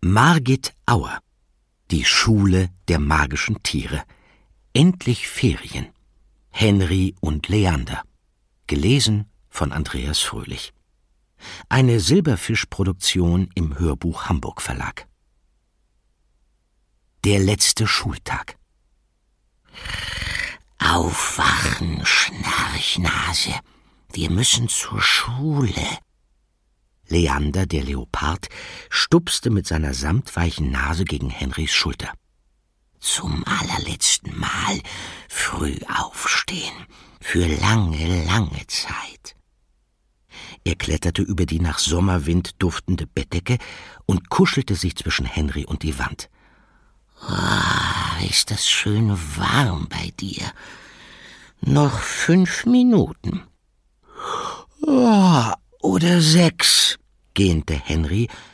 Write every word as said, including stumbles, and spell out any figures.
Margit Auer, die Schule der magischen Tiere. Endlich Ferien. Henry und Leander. Gelesen von Andreas Fröhlich. Eine Silberfisch-Produktion im Hörbuch Hamburg Verlag. Der letzte Schultag. Aufwachen, Schnarchnase. Wir müssen zur Schule. Leander, der Leopard, stupste mit seiner samtweichen Nase gegen Henrys Schulter. Zum allerletzten Mal früh aufstehen, für lange, lange Zeit. Er kletterte über die nach Sommerwind duftende Bettdecke und kuschelte sich zwischen Henry und die Wand. Oh, ist das schön warm bei dir. Noch fünf Minuten. Oh, oder sechs, gähnte Henry